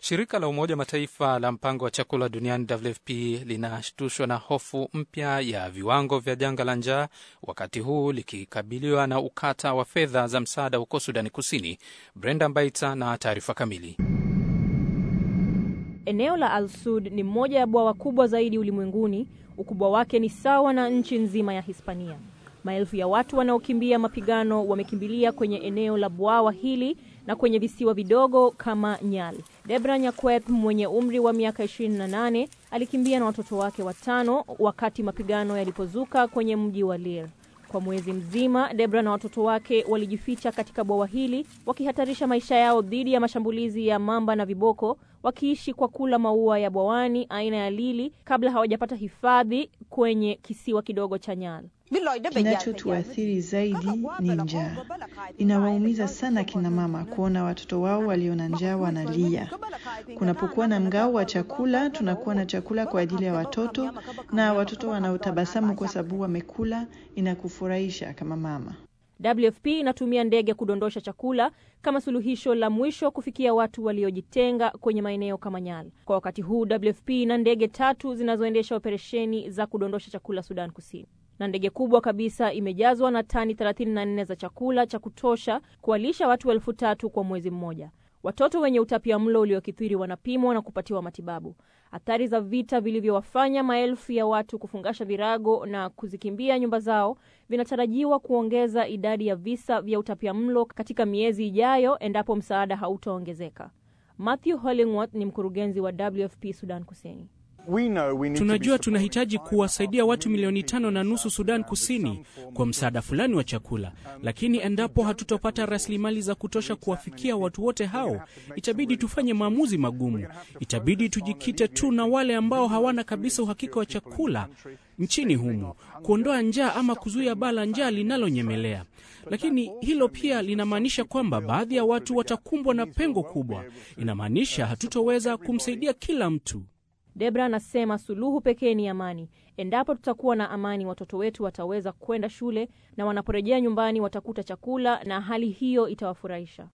Shirika la Umoja Mataifa la mpango wa chakula duniani WFP linashtushwa na hofu mpya ya viwango vya janga la njaa, wakati huu likikabiliwa na ukata wa fedha za msaada huko Sudani Kusini. Brenda Mbaita na taarifa kamili. Eneo la Al-Sud ni moja ya bwawa kubwa zaidi ulimwenguni. Ukubwa wake ni sawa na nchi nzima ya Hispania. Maelfu ya watu wanaokimbia mapigano wamekimbilia kwenye eneo la bwawa hili na kwenye visiwa vidogo kama Nyal. Debra Nyakweth mwenye umri wa miaka 28 alikimbia na watoto wake 5 wakati mapigano yalipozuka kwenye mji wa Lir. Kwa mwezi mzima, Debra na watoto wake walijificha katika bwawa hili, wakihatarisha maisha yao dhidi ya mashambulizi ya mamba na viboko, wakiishi kwa kula maua ya bwawani aina ya lili kabla hawajapata hifadhi kwenye kisiwa kidogo cha Nyal. Kinachotuathiri zaidi ni njaa. Inawaumiza sana kina mama kuona watoto wao walio na njaa wanalia. Kunapokuwa na mgao wa chakula, tunakuwa na chakula kwa ajili ya watoto, na watoto wanaotabasamu kwa sababu wamekula. Inakufurahisha kama mama. WFP inatumia ndege kudondosha chakula kama suluhisho la mwisho kufikia watu waliojitenga kwenye maeneo kama Nyal. Kwa wakati huu WFP ina ndege 3 zinazoendesha operesheni za kudondosha chakula Sudan Kusini. Na ndege kubwa kabisa imejazwa na tani 34 za chakula cha kutosha kuwalisha watu 3,000 kwa mwezi mmoja. Watoto wenye utapiamlo uliokithiri wanapimwa na kupatiwa matibabu. Athari za vita vilivyowafanya maelfu ya watu kufungasha virago na kuzikimbia nyumba zao vinatarajiwa kuongeza idadi ya visa vya utapiamlo katika miezi ijayo endapo msaada hautaongezeka. Matthew Hollingworth ni mkurugenzi wa WFP Sudan Kusini. Tunajua tunahitaji kuwasaidia watu milioni 5.5 Sudan Kusini kwa msaada fulani wa chakula, lakini endapo hatutopata rasilimali za kutosha kuwafikia watu wote hao, itabidi tufanye maamuzi magumu. Itabidi tujikite tu na wale ambao hawana kabisa uhakika wa chakula nchini humu, kuondoa njaa ama kuzuia baa la njaa linalonyemelea. Lakini hilo pia linamaanisha kwamba baadhi ya watu watakumbwa na pengo kubwa. Inamaanisha hatutoweza kumsaidia kila mtu. Debra anasema suluhu pekee ni amani. Endapo tutakuwa na amani, watoto wetu wataweza kwenda shule na wanaporejea nyumbani watakuta chakula na hali hiyo itawafurahisha.